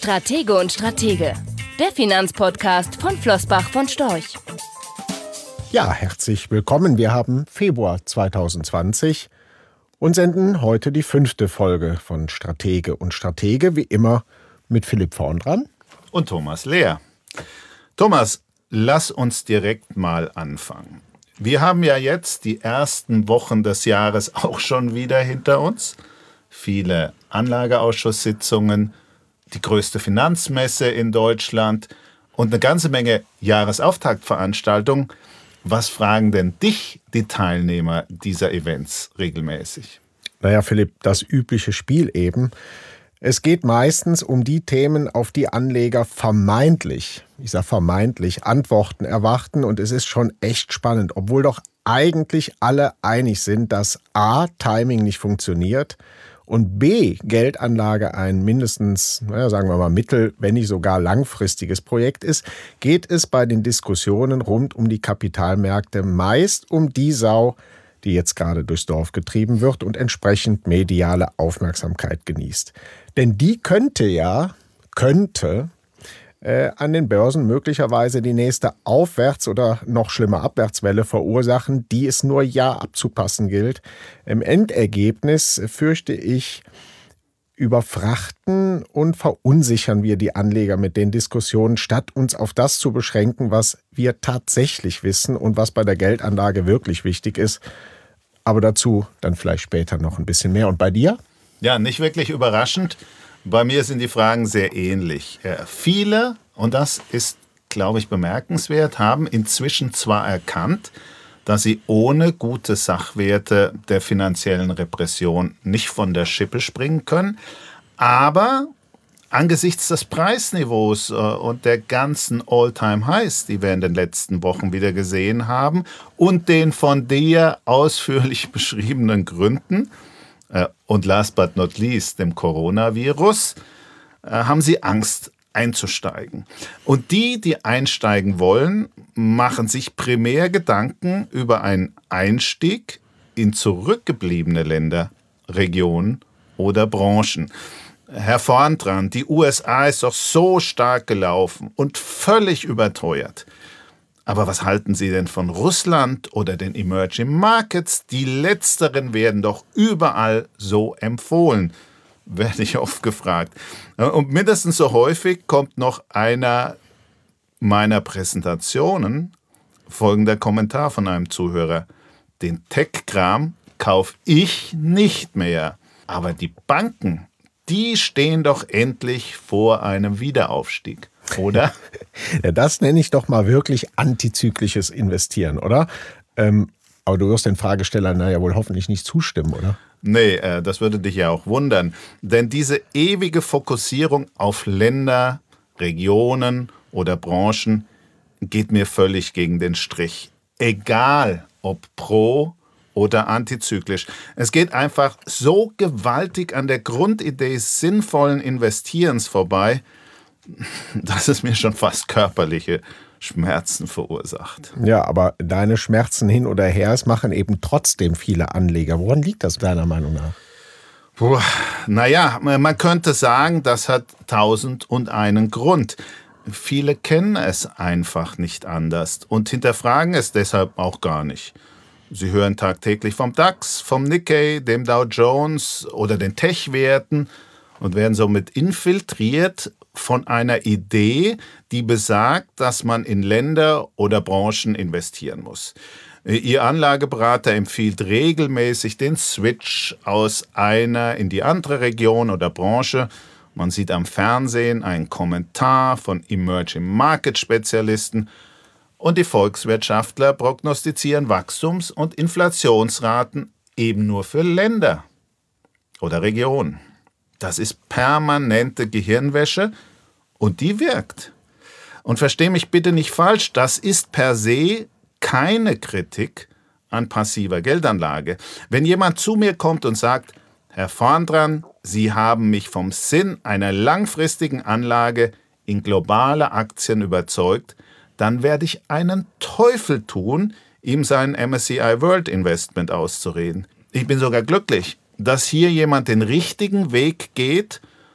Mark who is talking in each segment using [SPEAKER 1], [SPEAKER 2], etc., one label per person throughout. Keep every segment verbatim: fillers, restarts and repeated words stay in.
[SPEAKER 1] Stratege und Stratege, der Finanzpodcast von Flossbach von Storch.
[SPEAKER 2] Ja, herzlich willkommen. Wir haben Februar zwanzig zwanzig und senden heute die fünfte Folge von Stratege und Stratege, wie immer mit Philipp Vorndran
[SPEAKER 3] und Thomas Lehr. Thomas, lass uns direkt mal anfangen. Wir haben ja jetzt die ersten Wochen des Jahres auch schon wieder hinter uns. Viele Anlageausschusssitzungen, die größte Finanzmesse in Deutschland und eine ganze Menge Jahresauftaktveranstaltungen. Was fragen denn dich die Teilnehmer dieser Events regelmäßig?
[SPEAKER 2] Naja, Philipp, das übliche Spiel eben. Es geht meistens um die Themen, auf die Anleger vermeintlich, ich sage vermeintlich, Antworten erwarten. Und es ist schon echt spannend, obwohl doch eigentlich alle einig sind, dass A, Timing nicht funktioniert und B, Geldanlage ein mindestens, naja, sagen wir mal mittel-, wenn nicht sogar langfristiges Projekt ist, geht es bei den Diskussionen rund um die Kapitalmärkte meist um die Sau, die jetzt gerade durchs Dorf getrieben wird und entsprechend mediale Aufmerksamkeit genießt. Denn die könnte ja, könnte äh, an den Börsen möglicherweise die nächste Aufwärts- oder noch schlimmer Abwärtswelle verursachen, die es nur ja abzupassen gilt. Im Endergebnis fürchte ich, überfrachten und verunsichern wir die Anleger mit den Diskussionen, statt uns auf das zu beschränken, was wir tatsächlich wissen und was bei der Geldanlage wirklich wichtig ist. Aber dazu dann vielleicht später noch ein bisschen mehr. Und bei dir?
[SPEAKER 3] Ja, nicht wirklich überraschend. Bei mir sind die Fragen sehr ähnlich. Äh, viele, und das ist, glaube ich, bemerkenswert, haben inzwischen zwar erkannt, dass sie ohne gute Sachwerte der finanziellen Repression nicht von der Schippe springen können, aber angesichts des Preisniveaus äh, und der ganzen All-Time-Highs, die wir in den letzten Wochen wieder gesehen haben und den von dir ausführlich beschriebenen Gründen, äh, und last but not least dem Coronavirus, äh, haben sie Angst einzusteigen. Und die, die einsteigen wollen, machen sich primär Gedanken über einen Einstieg in zurückgebliebene Länder, Regionen oder Branchen. Herr Vorndran, die U S A ist doch so stark gelaufen und völlig überteuert. Aber was halten Sie denn von Russland oder den Emerging Markets? Die letzteren werden doch überall so empfohlen, werde ich oft gefragt. Und mindestens so häufig kommt noch einer meiner Präsentationen folgender Kommentar von einem Zuhörer. Den Tech-Kram kaufe ich nicht mehr. Aber die Banken, die stehen doch endlich vor einem Wiederaufstieg, oder?
[SPEAKER 2] Ja, das nenne ich doch mal wirklich antizyklisches Investieren, oder? Ähm, aber du wirst den Fragestellern naja wohl hoffentlich nicht zustimmen, oder?
[SPEAKER 3] Nee, äh, das würde dich ja auch wundern. Denn diese ewige Fokussierung auf Länder, Regionen oder Branchen geht mir völlig gegen den Strich. Egal, ob pro oder antizyklisch. Es geht einfach so gewaltig an der Grundidee sinnvollen Investierens vorbei, dass es mir schon fast körperliche Schmerzen verursacht.
[SPEAKER 2] Ja, aber deine Schmerzen hin oder her, es machen eben trotzdem viele Anleger. Woran liegt das deiner Meinung nach?
[SPEAKER 3] Puh, naja, man könnte sagen, das hat tausend und einen Grund. Viele kennen es einfach nicht anders und hinterfragen es deshalb auch gar nicht. Sie hören tagtäglich vom DAX, vom Nikkei, dem Dow Jones oder den Tech-Werten und werden somit infiltriert von einer Idee, die besagt, dass man in Länder oder Branchen investieren muss. Ihr Anlageberater empfiehlt regelmäßig den Switch aus einer in die andere Region oder Branche. Man sieht am Fernsehen einen Kommentar von Emerging Market Spezialisten und die Volkswirtschaftler prognostizieren Wachstums- und Inflationsraten eben nur für Länder oder Regionen. Das ist permanente Gehirnwäsche und die wirkt. Und versteh mich bitte nicht falsch, das ist per se keine Kritik an passiver Geldanlage. Wenn jemand zu mir kommt und sagt, Herr Vorndran, Sie haben mich vom Sinn einer langfristigen Anlage in globale Aktien überzeugt, dann werde ich einen Teufel tun, ihm sein M S C I World Investment auszureden. Ich bin sogar glücklich, dass hier jemand den richtigen Weg geht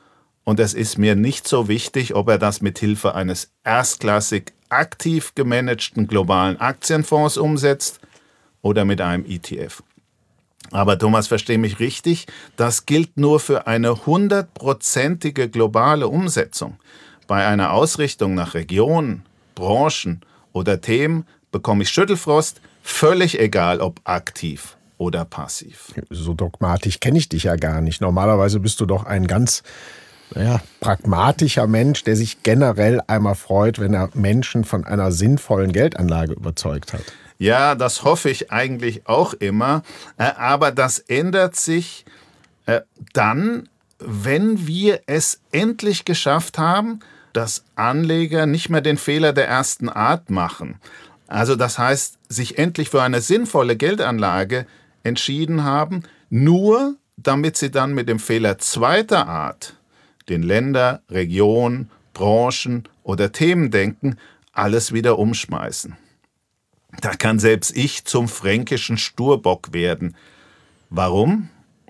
[SPEAKER 3] Und es ist mir nicht so wichtig, ob er das mit Hilfe eines erstklassig aktiv gemanagten globalen Aktienfonds umsetzt oder mit einem E T F. Aber Thomas, versteh mich richtig, das gilt nur für eine hundertprozentige globale Umsetzung. Bei einer Ausrichtung nach Regionen, Branchen oder Themen bekomme ich Schüttelfrost, völlig egal ob aktiv oder passiv.
[SPEAKER 2] So dogmatisch kenne ich dich ja gar nicht. Normalerweise bist du doch ein ganz naja, pragmatischer Mensch, der sich generell einmal freut, wenn er Menschen von einer sinnvollen Geldanlage überzeugt hat.
[SPEAKER 3] Ja, das hoffe ich eigentlich auch immer. Aber das ändert sich dann, wenn wir es endlich geschafft haben, dass Anleger nicht mehr den Fehler der ersten Art machen. Also das heißt, sich endlich für eine sinnvolle Geldanlage entschieden haben, nur damit sie dann mit dem Fehler zweiter Art, den Länder, Regionen, Branchen oder Themen denken, alles wieder umschmeißen. Da kann selbst ich zum fränkischen Sturbock werden. Warum?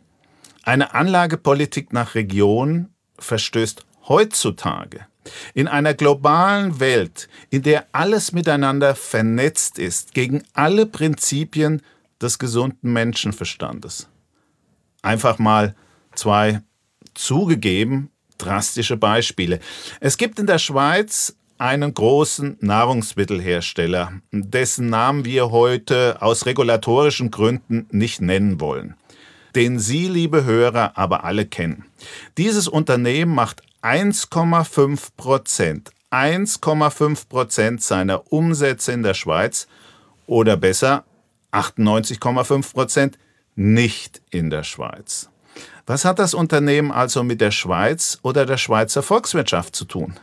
[SPEAKER 3] Eine Anlagepolitik nach Region verstößt heutzutage in einer globalen Welt, in der alles miteinander vernetzt ist, gegen alle Prinzipien des gesunden Menschenverstandes. Einfach mal zwei zugegeben drastische Beispiele. Es gibt in der Schweiz einen großen Nahrungsmittelhersteller, dessen Namen wir heute aus regulatorischen Gründen nicht nennen wollen, den Sie, liebe Hörer, aber alle kennen. Dieses Unternehmen macht eins Komma fünf Prozent, eins Komma fünf Prozent seiner Umsätze in der Schweiz oder besser achtundneunzig Komma fünf Prozent nicht in der Schweiz. Was hat das Unternehmen also mit der Schweiz oder der Schweizer Volkswirtschaft zu tun?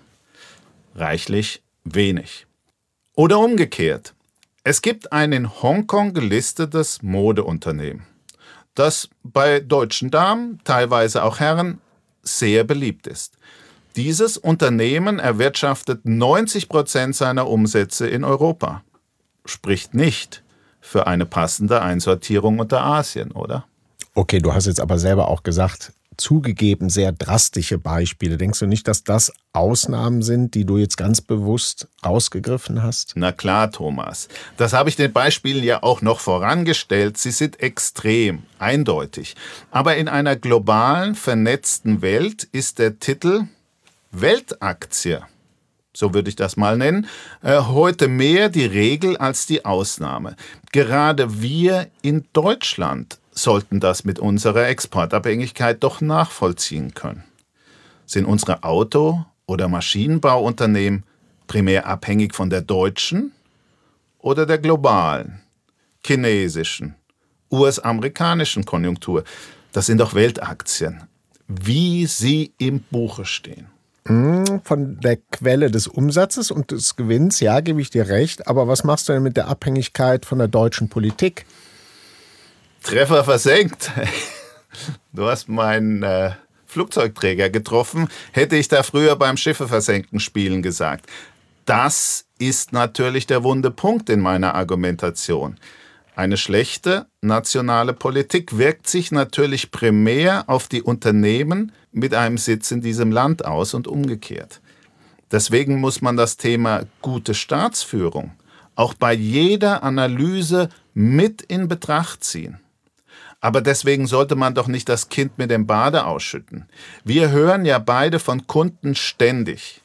[SPEAKER 3] Reichlich wenig. Oder umgekehrt. Es gibt ein in Hongkong gelistetes Modeunternehmen, das bei deutschen Damen, teilweise auch Herren, sehr beliebt ist. Dieses Unternehmen erwirtschaftet neunzig Prozent seiner Umsätze in Europa. Spricht nicht für eine passende Einsortierung unter Asien, oder?
[SPEAKER 2] Okay, du hast jetzt aber selber auch gesagt, zugegeben sehr drastische Beispiele. Denkst du nicht, dass das Ausnahmen sind, die du jetzt ganz bewusst rausgegriffen hast?
[SPEAKER 3] Na klar, Thomas. Das habe ich den Beispielen ja auch noch vorangestellt. Sie sind extrem, eindeutig. Aber in einer globalen, vernetzten Welt ist der Titel Weltaktie, so würde ich das mal nennen, äh, heute mehr die Regel als die Ausnahme. Gerade wir in Deutschland sollten das mit unserer Exportabhängigkeit doch nachvollziehen können. Sind unsere Auto- oder Maschinenbauunternehmen primär abhängig von der deutschen oder der globalen, chinesischen, U S-amerikanischen Konjunktur? Das sind doch Weltaktien, wie sie im Buche stehen.
[SPEAKER 2] Von der Quelle des Umsatzes und des Gewinns, ja, gebe ich dir recht. Aber was machst du denn mit der Abhängigkeit von der deutschen Politik?
[SPEAKER 3] Treffer versenkt. Du hast meinen äh, Flugzeugträger getroffen, hätte ich da früher beim Schiffe versenken spielen gesagt. Das ist natürlich der wunde Punkt in meiner Argumentation. Eine schlechte nationale Politik wirkt sich natürlich primär auf die Unternehmen mit einem Sitz in diesem Land aus und umgekehrt. Deswegen muss man das Thema gute Staatsführung auch bei jeder Analyse mit in Betracht ziehen. Aber deswegen sollte man doch nicht das Kind mit dem Bade ausschütten. Wir hören ja beide von Kunden ständig: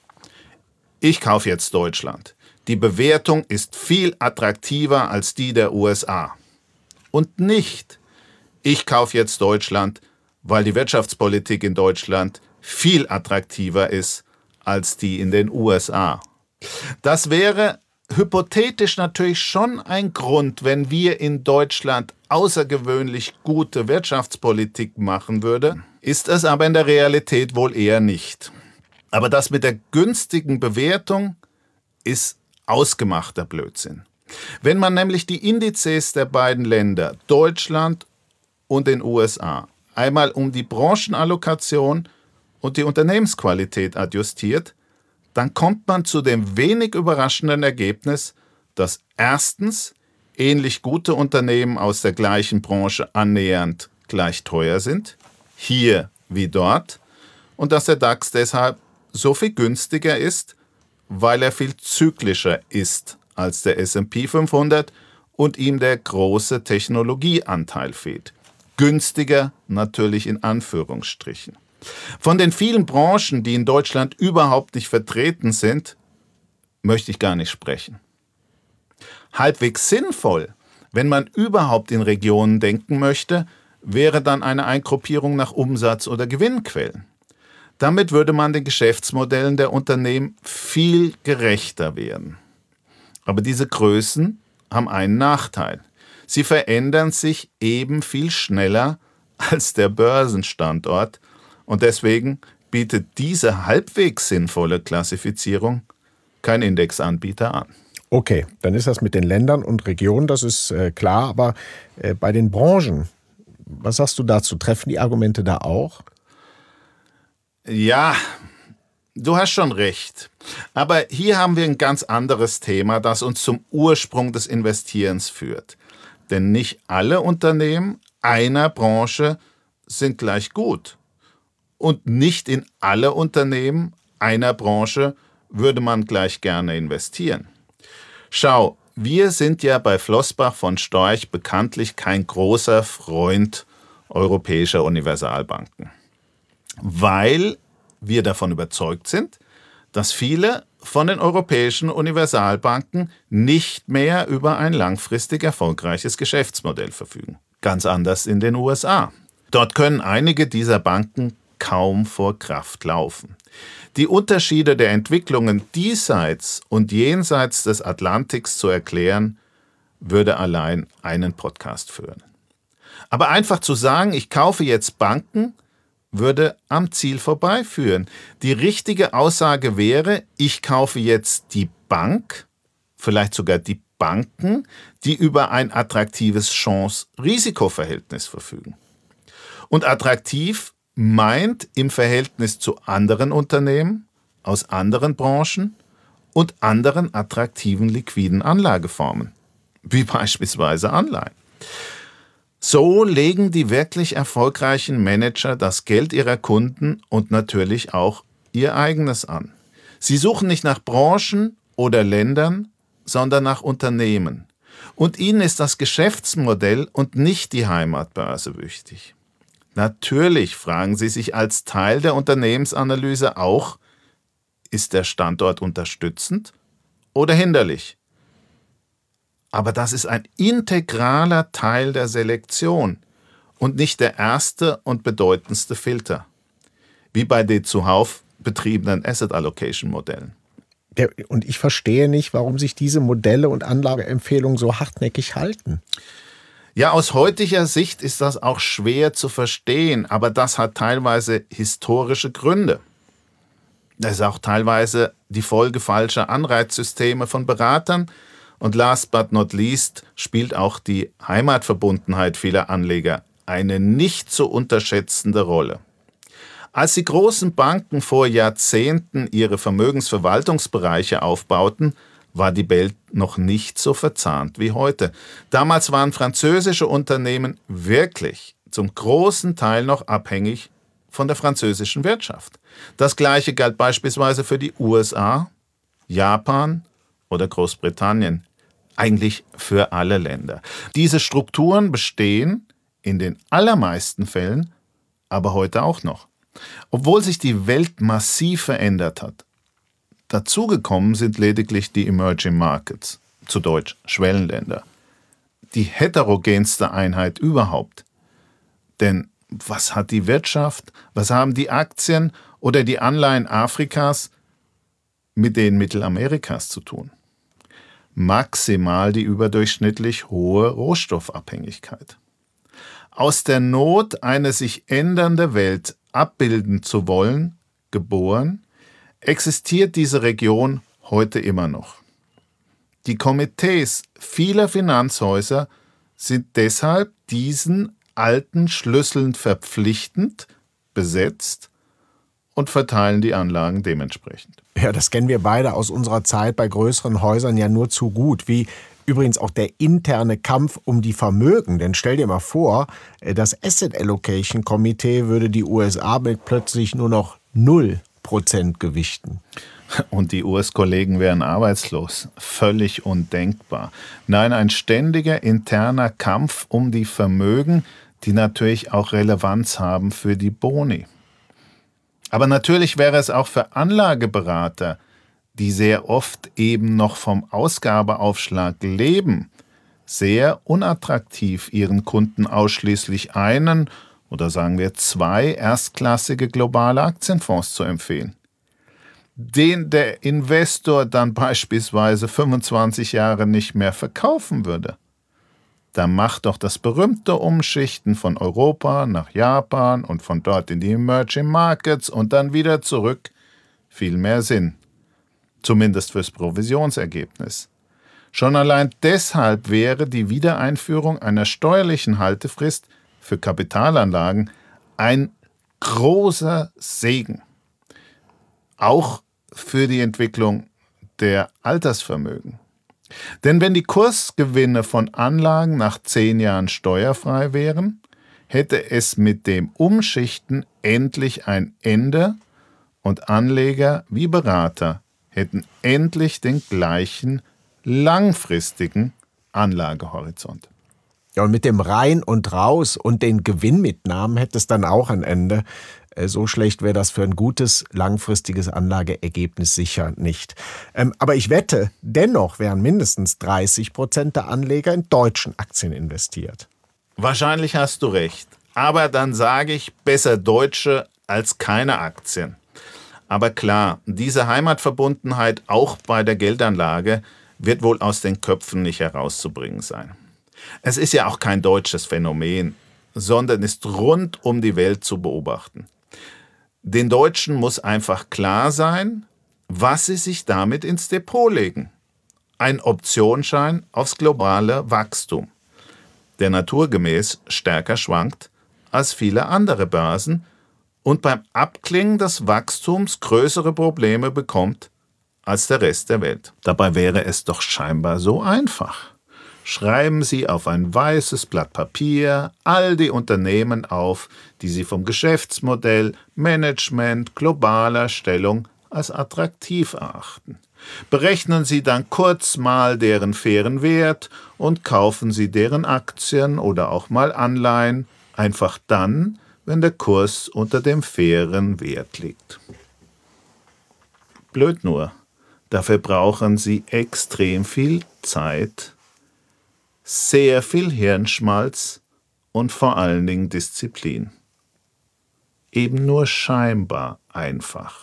[SPEAKER 3] Ich kaufe jetzt Deutschland. Die Bewertung ist viel attraktiver als die der U S A. Und nicht: Ich kaufe jetzt Deutschland, weil die Wirtschaftspolitik in Deutschland viel attraktiver ist als die in den U S A. Das wäre hypothetisch natürlich schon ein Grund, wenn wir in Deutschland außergewöhnlich gute Wirtschaftspolitik machen würden, ist es aber in der Realität wohl eher nicht. Aber das mit der günstigen Bewertung ist ausgemachter Blödsinn. Wenn man nämlich die Indizes der beiden Länder, Deutschland und den U S A, einmal um die Branchenallokation und die Unternehmensqualität adjustiert, dann kommt man zu dem wenig überraschenden Ergebnis, dass erstens ähnlich gute Unternehmen aus der gleichen Branche annähernd gleich teuer sind, hier wie dort, und dass der DAX deshalb so viel günstiger ist, weil er viel zyklischer ist als der S und P fünfhundert und ihm der große Technologieanteil fehlt. Günstiger natürlich in Anführungsstrichen. Von den vielen Branchen, die in Deutschland überhaupt nicht vertreten sind, möchte ich gar nicht sprechen. Halbwegs sinnvoll, wenn man überhaupt in Regionen denken möchte, wäre dann eine Eingruppierung nach Umsatz- oder Gewinnquellen. Damit würde man den Geschäftsmodellen der Unternehmen viel gerechter werden. Aber diese Größen haben einen Nachteil. Sie verändern sich eben viel schneller als der Börsenstandort und deswegen bietet diese halbwegs sinnvolle Klassifizierung kein Indexanbieter an.
[SPEAKER 2] Okay, dann ist das mit den Ländern und Regionen, das ist äh, klar, aber äh, bei den Branchen, was sagst du dazu? Treffen die Argumente da auch?
[SPEAKER 3] Ja, du hast schon recht. Aber hier haben wir ein ganz anderes Thema, das uns zum Ursprung des Investierens führt. Denn nicht alle Unternehmen einer Branche sind gleich gut. Und nicht in alle Unternehmen einer Branche würde man gleich gerne investieren. Schau, wir sind ja bei Flossbach von Storch bekanntlich kein großer Freund europäischer Universalbanken, weil wir davon überzeugt sind, dass viele von den europäischen Universalbanken nicht mehr über ein langfristig erfolgreiches Geschäftsmodell verfügen. Ganz anders in den U S A. Dort können einige dieser Banken kaum vor Kraft laufen. Die Unterschiede der Entwicklungen diesseits und jenseits des Atlantiks zu erklären, würde allein einen Podcast führen. Aber einfach zu sagen, ich kaufe jetzt Banken, würde am Ziel vorbeiführen. Die richtige Aussage wäre, ich kaufe jetzt die Bank, vielleicht sogar die Banken, die über ein attraktives Chance-Risiko-Verhältnis verfügen. Und attraktiv meint im Verhältnis zu anderen Unternehmen aus anderen Branchen und anderen attraktiven liquiden Anlageformen, wie beispielsweise Anleihen. So legen die wirklich erfolgreichen Manager das Geld ihrer Kunden und natürlich auch ihr eigenes an. Sie suchen nicht nach Branchen oder Ländern, sondern nach Unternehmen. Und ihnen ist das Geschäftsmodell und nicht die Heimatbörse wichtig. Natürlich fragen sie sich als Teil der Unternehmensanalyse auch, ist der Standort unterstützend oder hinderlich? Aber das ist ein integraler Teil der Selektion und nicht der erste und bedeutendste Filter, wie bei den zuhauf betriebenen Asset Allocation Modellen.
[SPEAKER 2] Der, und ich verstehe nicht, warum sich diese Modelle und Anlageempfehlungen so hartnäckig halten.
[SPEAKER 3] Ja, aus heutiger Sicht ist das auch schwer zu verstehen, aber das hat teilweise historische Gründe. Das ist auch teilweise die Folge falscher Anreizsysteme von Beratern. Und last but not least spielt auch die Heimatverbundenheit vieler Anleger eine nicht zu unterschätzende Rolle. Als die großen Banken vor Jahrzehnten ihre Vermögensverwaltungsbereiche aufbauten, war die Welt noch nicht so verzahnt wie heute. Damals waren französische Unternehmen wirklich zum großen Teil noch abhängig von der französischen Wirtschaft. Das Gleiche galt beispielsweise für die U S A, Japan oder Großbritannien. Eigentlich für alle Länder. Diese Strukturen bestehen in den allermeisten Fällen aber heute auch noch. Obwohl sich die Welt massiv verändert hat. Dazugekommen sind lediglich die Emerging Markets, zu Deutsch Schwellenländer. Die heterogenste Einheit überhaupt. Denn was hat die Wirtschaft, was haben die Aktien oder die Anleihen Afrikas mit denen Mittelamerikas zu tun? Maximal die überdurchschnittlich hohe Rohstoffabhängigkeit. Aus der Not, eine sich ändernde Welt abbilden zu wollen, geboren, existiert diese Region heute immer noch. Die Komitees vieler Finanzhäuser sind deshalb diesen alten Schlüsseln verpflichtend besetzt und verteilen die Anlagen dementsprechend.
[SPEAKER 2] Ja, das kennen wir beide aus unserer Zeit bei größeren Häusern ja nur zu gut, wie übrigens auch der interne Kampf um die Vermögen. Denn stell dir mal vor, das Asset Allocation Komitee würde die U S A mit plötzlich nur noch null Prozent gewichten.
[SPEAKER 3] Und die U S-Kollegen wären arbeitslos. Völlig undenkbar. Nein, ein ständiger interner Kampf um die Vermögen, die natürlich auch Relevanz haben für die Boni. Aber natürlich wäre es auch für Anlageberater, die sehr oft eben noch vom Ausgabeaufschlag leben, sehr unattraktiv, ihren Kunden ausschließlich einen oder sagen wir zwei erstklassige globale Aktienfonds zu empfehlen. Den der Investor dann beispielsweise fünfundzwanzig Jahre nicht mehr verkaufen würde. Da macht doch das berühmte Umschichten von Europa nach Japan und von dort in die Emerging Markets und dann wieder zurück viel mehr Sinn. Zumindest fürs Provisionsergebnis. Schon allein deshalb wäre die Wiedereinführung einer steuerlichen Haltefrist für Kapitalanlagen ein großer Segen. Auch für die Entwicklung der Altersvermögen. Denn wenn die Kursgewinne von Anlagen nach zehn Jahren steuerfrei wären, hätte es mit dem Umschichten endlich ein Ende und Anleger wie Berater hätten endlich den gleichen langfristigen Anlagehorizont.
[SPEAKER 2] Ja, und mit dem Rein und Raus und den Gewinnmitnahmen hätte es dann auch ein Ende. So schlecht wäre das für ein gutes, langfristiges Anlageergebnis sicher nicht. Ähm, aber ich wette, dennoch wären mindestens dreißig Prozent der Anleger in deutschen Aktien investiert.
[SPEAKER 3] Wahrscheinlich hast du recht. Aber dann sage ich, besser deutsche als keine Aktien. Aber klar, diese Heimatverbundenheit auch bei der Geldanlage wird wohl aus den Köpfen nicht herauszubringen sein. Es ist ja auch kein deutsches Phänomen, sondern ist rund um die Welt zu beobachten. Den Deutschen muss einfach klar sein, was sie sich damit ins Depot legen. Ein Optionsschein aufs globale Wachstum, der naturgemäß stärker schwankt als viele andere Börsen und beim Abklingen des Wachstums größere Probleme bekommt als der Rest der Welt. Dabei wäre es doch scheinbar so einfach. Schreiben Sie auf ein weißes Blatt Papier all die Unternehmen auf, die Sie vom Geschäftsmodell, Management, globaler Stellung als attraktiv erachten. Berechnen Sie dann kurz mal deren fairen Wert und kaufen Sie deren Aktien oder auch mal Anleihen, einfach dann, wenn der Kurs unter dem fairen Wert liegt. Blöd nur, dafür brauchen Sie extrem viel Zeit, sehr viel Hirnschmalz und vor allen Dingen Disziplin. Eben nur scheinbar einfach.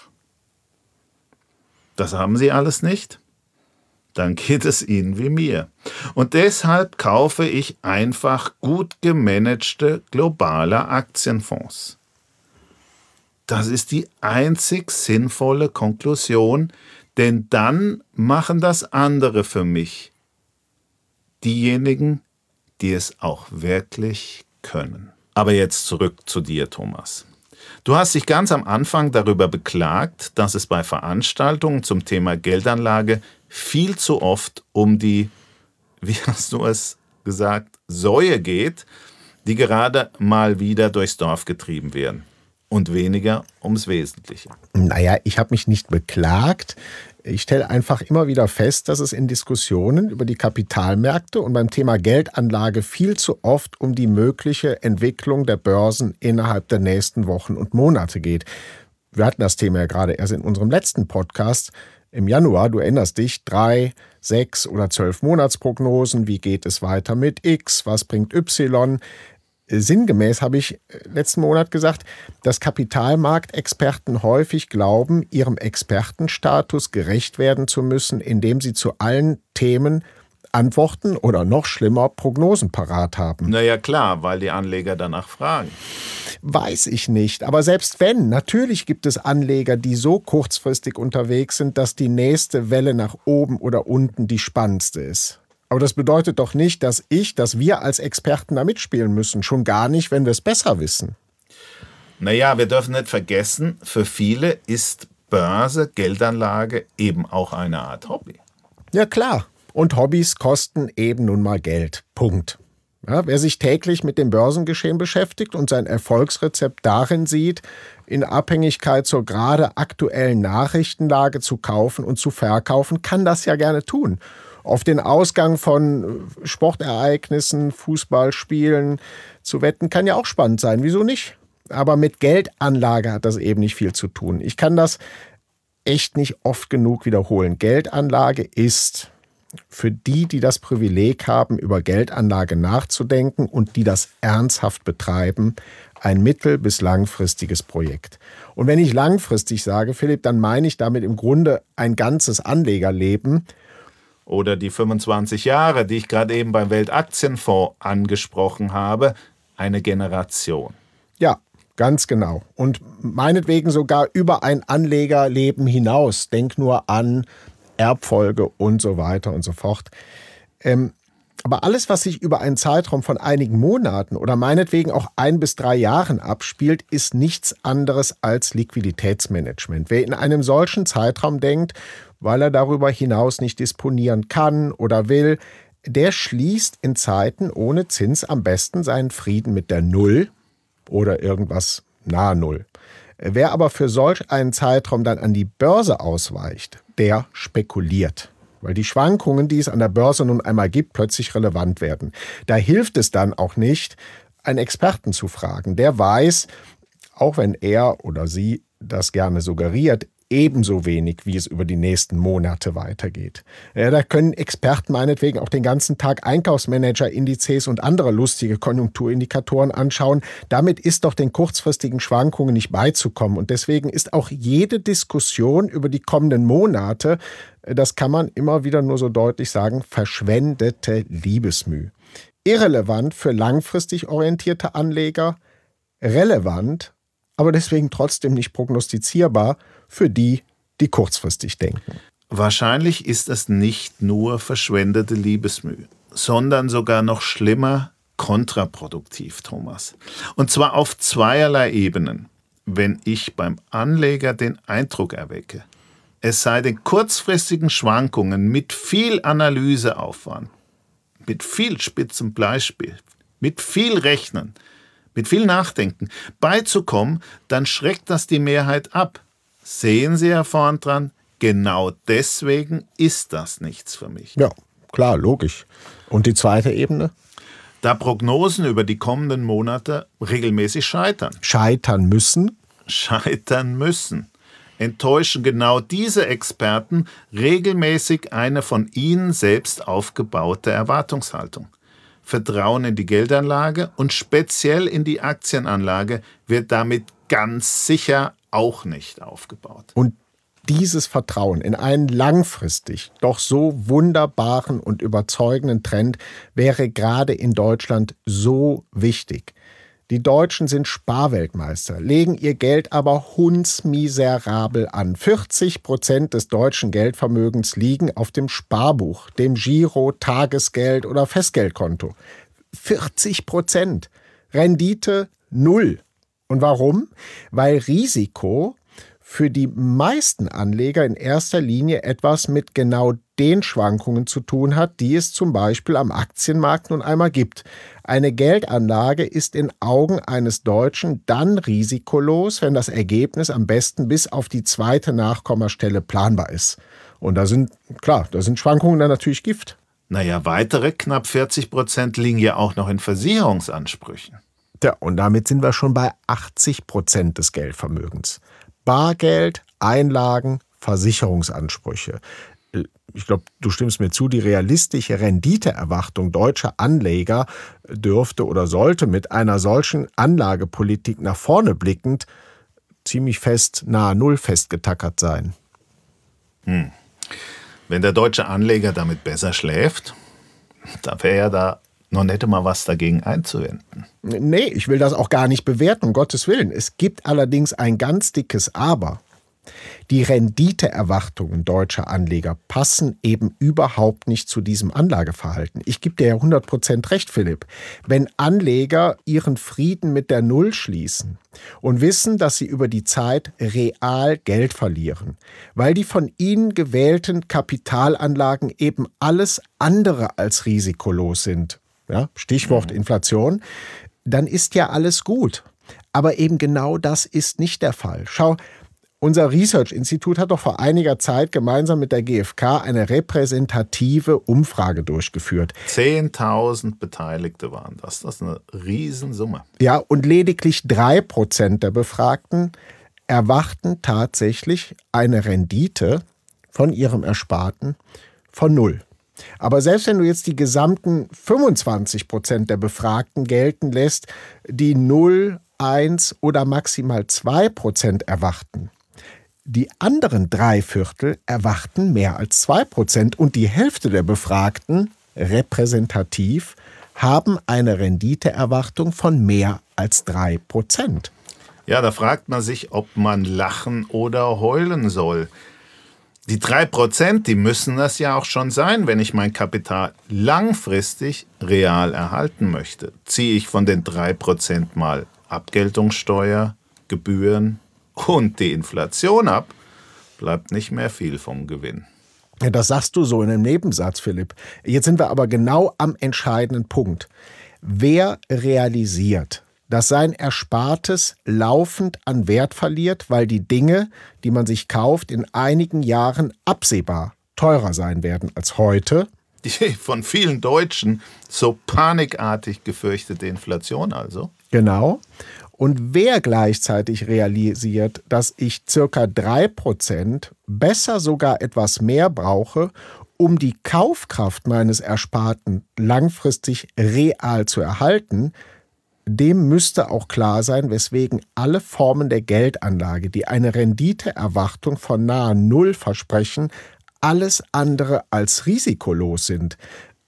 [SPEAKER 3] Das haben Sie alles nicht? Dann geht es Ihnen wie mir. Und deshalb kaufe ich einfach gut gemanagte globale Aktienfonds. Das ist die einzig sinnvolle Konklusion, denn dann machen das andere für mich. Diejenigen, die es auch wirklich können. Aber jetzt zurück zu dir, Thomas. Du hast dich ganz am Anfang darüber beklagt, dass es bei Veranstaltungen zum Thema Geldanlage viel zu oft um die, wie hast du es gesagt, Säue geht, die gerade mal wieder durchs Dorf getrieben werden und weniger ums Wesentliche.
[SPEAKER 2] Naja, ich habe mich nicht beklagt. Ich stelle einfach immer wieder fest, dass es in Diskussionen über die Kapitalmärkte und beim Thema Geldanlage viel zu oft um die mögliche Entwicklung der Börsen innerhalb der nächsten Wochen und Monate geht. Wir hatten das Thema ja gerade erst in unserem letzten Podcast im Januar. Du erinnerst dich, drei, sechs oder zwölf Monatsprognosen. Wie geht es weiter mit X? Was bringt Y? Sinngemäß habe ich letzten Monat gesagt, dass Kapitalmarktexperten häufig glauben, ihrem Expertenstatus gerecht werden zu müssen, indem sie zu allen Themen Antworten oder noch schlimmer Prognosen parat haben.
[SPEAKER 3] Naja klar, weil die Anleger danach fragen.
[SPEAKER 2] Weiß ich nicht, aber selbst wenn, natürlich gibt es Anleger, die so kurzfristig unterwegs sind, dass die nächste Welle nach oben oder unten die spannendste ist. Aber das bedeutet doch nicht, dass ich, dass wir als Experten da mitspielen müssen. Schon gar nicht, wenn wir es besser wissen.
[SPEAKER 3] Naja, wir dürfen nicht vergessen, für viele ist Börse, Geldanlage eben auch eine Art Hobby.
[SPEAKER 2] Ja klar. Und Hobbys kosten eben nun mal Geld. Punkt. Ja, wer sich täglich mit dem Börsengeschehen beschäftigt und sein Erfolgsrezept darin sieht, in Abhängigkeit zur gerade aktuellen Nachrichtenlage zu kaufen und zu verkaufen, kann das ja gerne tun. Auf den Ausgang von Sportereignissen, Fußballspielen zu wetten, kann ja auch spannend sein. Wieso nicht? Aber mit Geldanlage hat das eben nicht viel zu tun. Ich kann das echt nicht oft genug wiederholen. Geldanlage ist für die, die das Privileg haben, über Geldanlage nachzudenken und die das ernsthaft betreiben, ein mittel- bis langfristiges Projekt. Und wenn ich langfristig sage, Philipp, dann meine ich damit im Grunde ein ganzes Anlegerleben.
[SPEAKER 3] Oder die fünfundzwanzig Jahre, die ich gerade eben beim Weltaktienfonds angesprochen habe, eine Generation.
[SPEAKER 2] Ja, ganz genau. Und meinetwegen sogar über ein Anlegerleben hinaus. Denk nur an Erbfolge und so weiter und so fort. Ähm, aber alles, was sich über einen Zeitraum von einigen Monaten oder meinetwegen auch ein bis drei Jahren abspielt, ist nichts anderes als Liquiditätsmanagement. Wer in einem solchen Zeitraum denkt, weil er darüber hinaus nicht disponieren kann oder will, der schließt in Zeiten ohne Zins am besten seinen Frieden mit der Null oder irgendwas nahe Null. Wer aber für solch einen Zeitraum dann an die Börse ausweicht, der spekuliert, weil die Schwankungen, die es an der Börse nun einmal gibt, plötzlich relevant werden. Da hilft es dann auch nicht, einen Experten zu fragen. Der weiß, auch wenn er oder sie das gerne suggeriert, ebenso wenig, wie es über die nächsten Monate weitergeht. Ja, da können Experten meinetwegen auch den ganzen Tag Einkaufsmanager-Indizes und andere lustige Konjunkturindikatoren anschauen. Damit ist doch den kurzfristigen Schwankungen nicht beizukommen. Und deswegen ist auch jede Diskussion über die kommenden Monate, das kann man immer wieder nur so deutlich sagen, verschwendete Liebesmüh. Irrelevant für langfristig orientierte Anleger, relevant, aber deswegen trotzdem nicht prognostizierbar für die, die kurzfristig denken.
[SPEAKER 3] Wahrscheinlich ist es nicht nur verschwendete Liebesmüh, sondern sogar noch schlimmer kontraproduktiv, Thomas. Und zwar auf zweierlei Ebenen. Wenn ich beim Anleger den Eindruck erwecke, es sei den kurzfristigen Schwankungen mit viel Analyseaufwand, mit viel spitzem Bleispiel, mit viel Rechnen, mit viel Nachdenken beizukommen, dann schreckt das die Mehrheit ab. Sehen Sie, Herr vorn dran, genau deswegen ist das nichts für mich.
[SPEAKER 2] Ja, klar, logisch. Und die zweite Ebene?
[SPEAKER 3] Da Prognosen über die kommenden Monate regelmäßig scheitern.
[SPEAKER 2] Scheitern müssen?
[SPEAKER 3] Scheitern müssen. Enttäuschen genau diese Experten regelmäßig eine von ihnen selbst aufgebaute Erwartungshaltung. Vertrauen in die Geldanlage und speziell in die Aktienanlage wird damit ganz sicher auch nicht aufgebaut.
[SPEAKER 2] Und dieses Vertrauen in einen langfristig doch so wunderbaren und überzeugenden Trend wäre gerade in Deutschland so wichtig. Die Deutschen sind Sparweltmeister, legen ihr Geld aber hundsmiserabel an. vierzig Prozent des deutschen Geldvermögens liegen auf dem Sparbuch, dem Giro, Tagesgeld oder Festgeldkonto. vierzig Prozent. Rendite null. Und warum? Weil Risiko für die meisten Anleger in erster Linie etwas mit genau den Schwankungen zu tun hat, die es zum Beispiel am Aktienmarkt nun einmal gibt. Eine Geldanlage ist in Augen eines Deutschen dann risikolos, wenn das Ergebnis am besten bis auf die zweite Nachkommastelle planbar ist. Und da sind, klar, da sind Schwankungen dann natürlich Gift.
[SPEAKER 3] Naja, weitere knapp vierzig Prozent liegen ja auch noch in Versicherungsansprüchen.
[SPEAKER 2] Ja, und damit sind wir schon bei achtzig Prozent des Geldvermögens. Bargeld, Einlagen, Versicherungsansprüche. Ich glaube, du stimmst mir zu, die realistische Renditeerwartung deutscher Anleger dürfte oder sollte mit einer solchen Anlagepolitik nach vorne blickend ziemlich fest nahe Null festgetackert sein.
[SPEAKER 3] Hm. Wenn der deutsche Anleger damit besser schläft, da wäre ja da noch nicht mal was dagegen einzuwenden.
[SPEAKER 2] Nee, ich will das auch gar nicht bewerten, um Gottes Willen. Es gibt allerdings ein ganz dickes Aber. Die Renditeerwartungen deutscher Anleger passen eben überhaupt nicht zu diesem Anlageverhalten. Ich gebe dir ja hundert Prozent recht, Philipp. Wenn Anleger ihren Frieden mit der Null schließen und wissen, dass sie über die Zeit real Geld verlieren, weil die von ihnen gewählten Kapitalanlagen eben alles andere als risikolos sind, ja, Stichwort mhm. Inflation, dann ist ja alles gut. Aber eben genau das ist nicht der Fall. Schau, unser Research-Institut hat doch vor einiger Zeit gemeinsam mit der G f K eine repräsentative Umfrage durchgeführt.
[SPEAKER 3] zehntausend Beteiligte waren das. Das ist eine Riesensumme.
[SPEAKER 2] Ja, und lediglich drei Prozent der Befragten erwarten tatsächlich eine Rendite von ihrem Ersparten von null. Aber selbst wenn du jetzt die gesamten fünfundzwanzig Prozent der Befragten gelten lässt, die null, eins oder maximal zwei Prozent erwarten, die anderen drei Viertel erwarten mehr als zwei Prozent und die Hälfte der Befragten, repräsentativ, haben eine Renditeerwartung von mehr als drei Prozent.
[SPEAKER 3] Ja, da fragt man sich, ob man lachen oder heulen soll. Die drei Prozent, die müssen das ja auch schon sein, wenn ich mein Kapital langfristig real erhalten möchte. Ziehe ich von den drei Prozent mal Abgeltungssteuer, Gebühren und die Inflation ab, bleibt nicht mehr viel vom Gewinn.
[SPEAKER 2] Ja, das sagst du so in einem Nebensatz, Philipp. Jetzt sind wir aber genau am entscheidenden Punkt. Wer realisiert, dass sein Erspartes laufend an Wert verliert, weil die Dinge, die man sich kauft, in einigen Jahren absehbar teurer sein werden als heute?
[SPEAKER 3] Die von vielen Deutschen so panikartig gefürchtete Inflation also?
[SPEAKER 2] Genau. Und wer gleichzeitig realisiert, dass ich circa drei Prozent, besser sogar etwas mehr brauche, um die Kaufkraft meines Ersparten langfristig real zu erhalten, dem müsste auch klar sein, weswegen alle Formen der Geldanlage, die eine Renditeerwartung von nahe Null versprechen, alles andere als risikolos sind.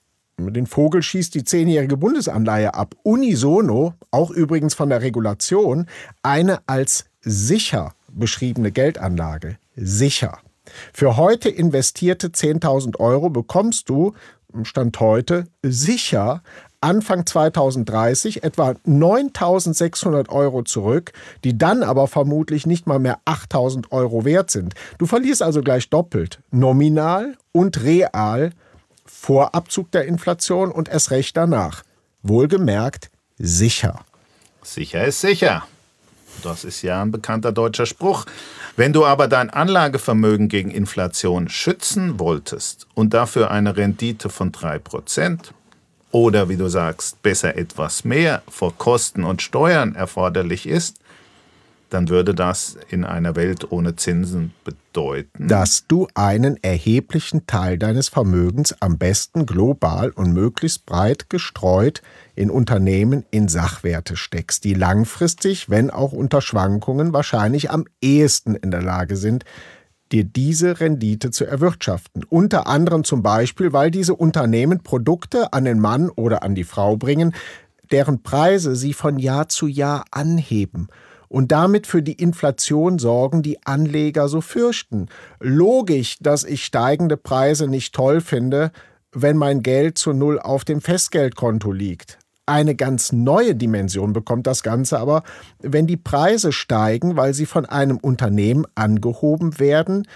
[SPEAKER 2] Den Vogel schießt die zehnjährige Bundesanleihe ab. Unisono, auch übrigens von der Regulation, eine als sicher beschriebene Geldanlage. Sicher. Für heute investierte zehntausend Euro bekommst du, Stand heute, sicher Anfang zweitausenddreißig etwa neuntausendsechshundert Euro zurück, die dann aber vermutlich nicht mal mehr achttausend Euro wert sind. Du verlierst also gleich doppelt, nominal und real, vor Abzug der Inflation und erst recht danach. Wohlgemerkt, sicher.
[SPEAKER 3] Sicher ist sicher. Das ist ja ein bekannter deutscher Spruch. Wenn du aber dein Anlagevermögen gegen Inflation schützen wolltest und dafür eine Rendite von drei Prozent oder, wie du sagst, besser etwas mehr vor Kosten und Steuern erforderlich ist, dann würde das in einer Welt ohne Zinsen bedeuten,
[SPEAKER 2] dass du einen erheblichen Teil deines Vermögens am besten global und möglichst breit gestreut in Unternehmen in Sachwerte steckst, die langfristig, wenn auch unter Schwankungen, wahrscheinlich am ehesten in der Lage sind, dir diese Rendite zu erwirtschaften. Unter anderem zum Beispiel, weil diese Unternehmen Produkte an den Mann oder an die Frau bringen, deren Preise sie von Jahr zu Jahr anheben und damit für die Inflation sorgen, die Anleger so fürchten. Logisch, dass ich steigende Preise nicht toll finde, wenn mein Geld zu Null auf dem Festgeldkonto liegt. Eine ganz neue Dimension bekommt das Ganze aber, wenn die Preise steigen, weil sie von einem Unternehmen angehoben werden,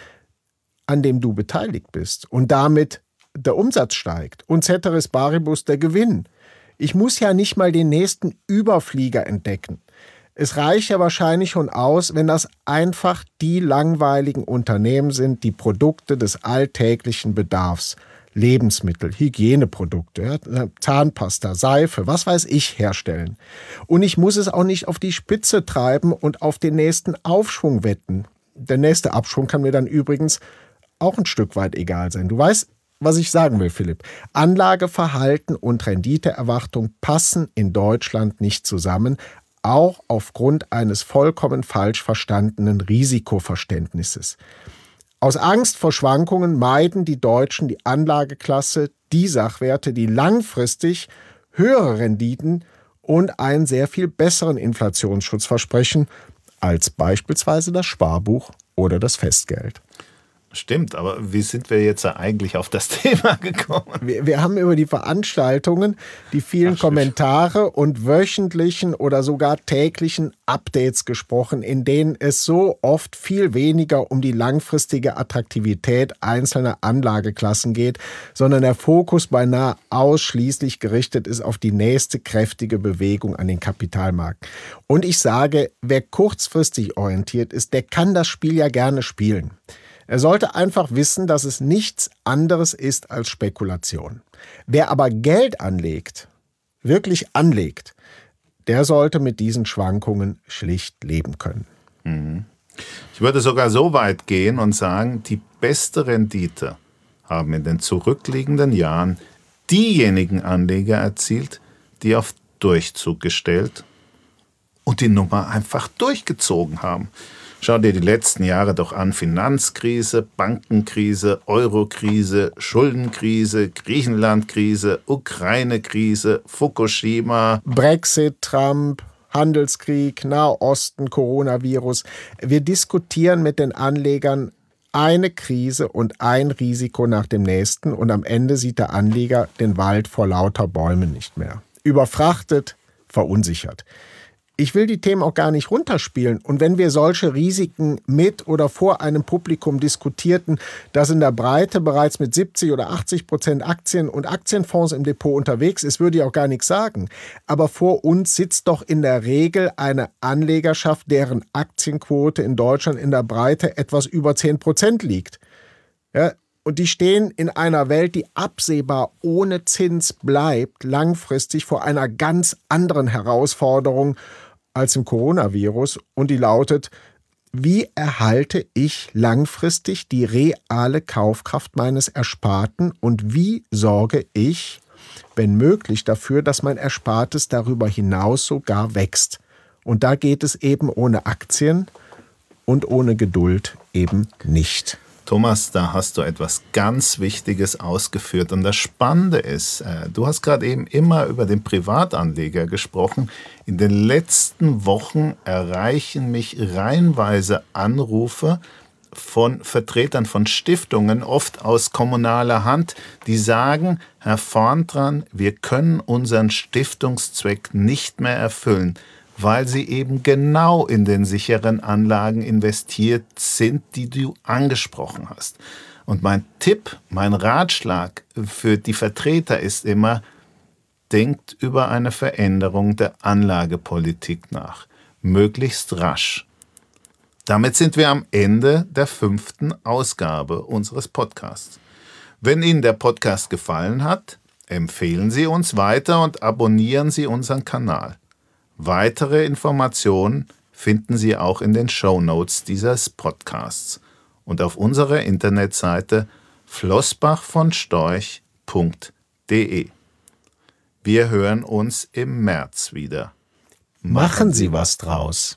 [SPEAKER 2] an dem du beteiligt bist und damit der Umsatz steigt und ceteris paribus der Gewinn. Ich muss ja nicht mal den nächsten Überflieger entdecken. Es reicht ja wahrscheinlich schon aus, wenn das einfach die langweiligen Unternehmen sind, die Produkte des alltäglichen Bedarfs, Lebensmittel, Hygieneprodukte, Zahnpasta, Seife, was weiß ich, herstellen. Und ich muss es auch nicht auf die Spitze treiben und auf den nächsten Aufschwung wetten. Der nächste Abschwung kann mir dann übrigens auch ein Stück weit egal sein. Du weißt, was ich sagen will, Philipp. Anlageverhalten und Renditeerwartung passen in Deutschland nicht zusammen, auch aufgrund eines vollkommen falsch verstandenen Risikoverständnisses. Aus Angst vor Schwankungen meiden die Deutschen die Anlageklasse, die Sachwerte, die langfristig höhere Renditen und einen sehr viel besseren Inflationsschutz versprechen als beispielsweise das Sparbuch oder das Festgeld.
[SPEAKER 3] Stimmt, aber wie sind wir jetzt eigentlich auf das Thema gekommen?
[SPEAKER 2] Wir, wir haben über die Veranstaltungen, die vielen Ach, Kommentare und wöchentlichen oder sogar täglichen Updates gesprochen, in denen es so oft viel weniger um die langfristige Attraktivität einzelner Anlageklassen geht, sondern der Fokus beinahe ausschließlich gerichtet ist auf die nächste kräftige Bewegung an den Kapitalmarkt. Und ich sage, wer kurzfristig orientiert ist, der kann das Spiel ja gerne spielen. Er sollte einfach wissen, dass es nichts anderes ist als Spekulation. Wer aber Geld anlegt, wirklich anlegt, der sollte mit diesen Schwankungen schlicht leben können.
[SPEAKER 3] Mhm. Ich würde sogar so weit gehen und sagen, die beste Rendite haben in den zurückliegenden Jahren diejenigen Anleger erzielt, die auf Durchzug gestellt und die Nummer einfach durchgezogen haben. Schau dir die letzten Jahre doch an. Finanzkrise, Bankenkrise, Eurokrise, Schuldenkrise, Griechenlandkrise, Ukraine-Krise, Fukushima.
[SPEAKER 2] Brexit, Trump, Handelskrieg, Nahosten, Coronavirus. Wir diskutieren mit den Anlegern eine Krise und ein Risiko nach dem nächsten und am Ende sieht der Anleger den Wald vor lauter Bäumen nicht mehr. Überfrachtet, verunsichert. Ich will die Themen auch gar nicht runterspielen. Und wenn wir solche Risiken mit oder vor einem Publikum diskutierten, das in der Breite bereits mit siebzig oder achtzig Prozent Aktien und Aktienfonds im Depot unterwegs ist, würde ich auch gar nichts sagen. Aber vor uns sitzt doch in der Regel eine Anlegerschaft, deren Aktienquote in Deutschland in der Breite etwas über zehn Prozent liegt. Ja, und die stehen in einer Welt, die absehbar ohne Zins bleibt, langfristig vor einer ganz anderen Herausforderung als im Coronavirus. Und die lautet, wie erhalte ich langfristig die reale Kaufkraft meines Ersparten und wie sorge ich, wenn möglich, dafür, dass mein Erspartes darüber hinaus sogar wächst. Und da geht es eben ohne Aktien und ohne Geduld eben nicht.
[SPEAKER 3] Thomas, da hast du etwas ganz Wichtiges ausgeführt. Und das Spannende ist, äh, du hast gerade eben immer über den Privatanleger gesprochen. In den letzten Wochen erreichen mich reihenweise Anrufe von Vertretern von Stiftungen, oft aus kommunaler Hand, die sagen, Herr Vorntran, wir können unseren Stiftungszweck nicht mehr erfüllen, weil sie eben genau in den sicheren Anlagen investiert sind, die du angesprochen hast. Und mein Tipp, mein Ratschlag für die Vertreter ist immer, denkt über eine Veränderung der Anlagepolitik nach, möglichst rasch. Damit sind wir am Ende der fünften Ausgabe unseres Podcasts. Wenn Ihnen der Podcast gefallen hat, empfehlen Sie uns weiter und abonnieren Sie unseren Kanal. Weitere Informationen finden Sie auch in den Shownotes dieses Podcasts und auf unserer Internetseite flossbach von storch punkt de. Wir hören uns im März wieder.
[SPEAKER 2] Machen Sie was draus.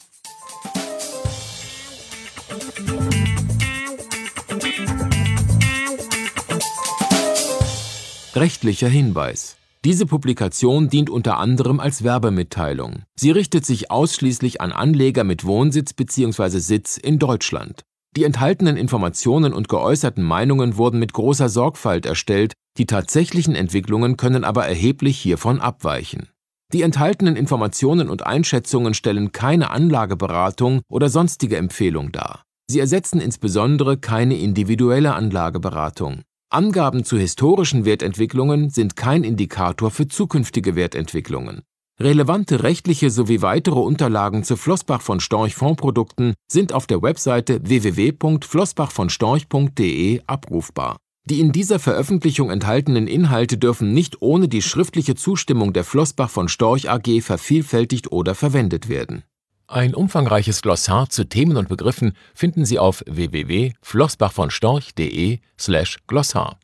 [SPEAKER 4] Rechtlicher Hinweis. Diese Publikation dient unter anderem als Werbemitteilung. Sie richtet sich ausschließlich an Anleger mit Wohnsitz bzw. Sitz in Deutschland. Die enthaltenen Informationen und geäußerten Meinungen wurden mit großer Sorgfalt erstellt, die tatsächlichen Entwicklungen können aber erheblich hiervon abweichen. Die enthaltenen Informationen und Einschätzungen stellen keine Anlageberatung oder sonstige Empfehlung dar. Sie ersetzen insbesondere keine individuelle Anlageberatung. Angaben zu historischen Wertentwicklungen sind kein Indikator für zukünftige Wertentwicklungen. Relevante rechtliche sowie weitere Unterlagen zu Flossbach von Storch Fondsprodukten sind auf der Webseite w w w punkt flossbach von storch punkt de abrufbar. Die in dieser Veröffentlichung enthaltenen Inhalte dürfen nicht ohne die schriftliche Zustimmung der Flossbach von Storch A G vervielfältigt oder verwendet werden. Ein umfangreiches Glossar zu Themen und Begriffen finden Sie auf w w w punkt flossbach von storch punkt de slash Glossar.